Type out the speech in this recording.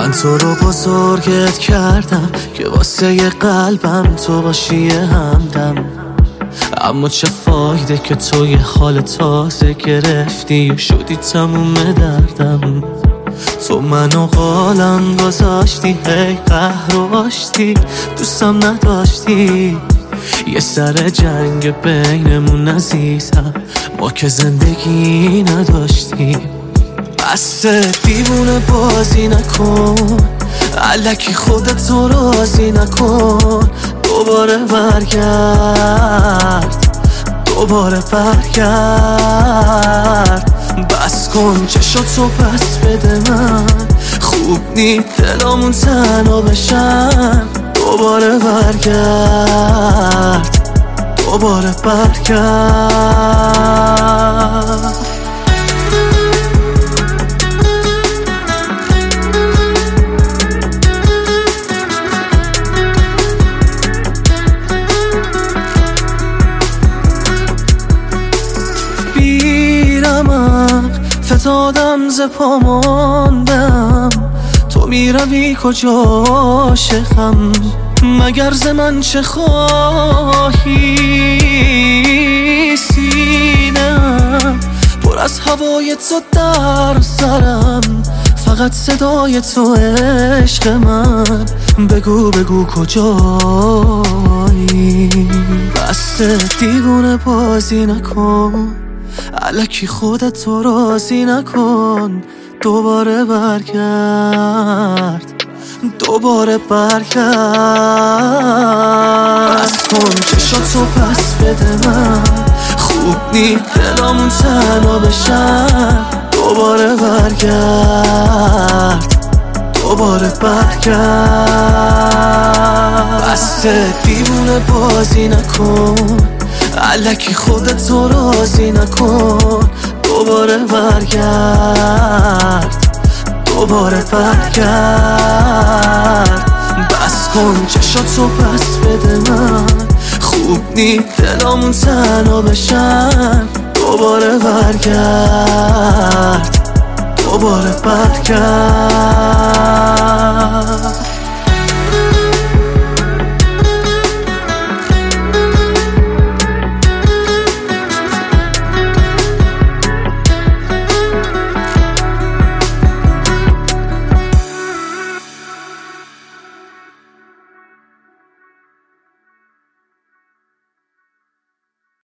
من تو رو بزرگت کردم که واسه یه قلبم تو باشی همدم، اما چه فایده که تو یه حال تازه گرفتی و شدی تموم دردم. تو منو قالم گذاشتی، هی قهر و آشتی، دوستم نداشتی. یه سر جنگ بینمون عزیزم، ما که زندگی نداشتیم. بس دیوونه بازی نکن، الکی خودتو راضی نکن. دوباره برگرد، دوباره برگرد. بس کن چشاتو پس بده من، خوب نی دلامون تنها بشن. دوباره برگرد، دوباره برگرد. فتادم ز پا ماندم، تو میروی کجا عاشقم؟ مگر ز من چه خواهی؟ سینم پر از هوای تو در سرم، فقط صدای تو عشق من. بگو بگو کجایی؟ بس دیوونه بازی نکن، الکی خودتو راضی نکن. دوباره برگرد، دوباره برگرد. بس کن چشاتو پس بده من، خوب نی دلامون تنها بشن. دوباره برگرد، دوباره برگرد. بس دیوونه بازی نکن، الکی خودتو راضی نکن. دوباره برگرد، دوباره برگرد. بس کن چشاتو پس بده من، خوب نی دلامون تنها بشن. دوباره برگرد، دوباره برگرد.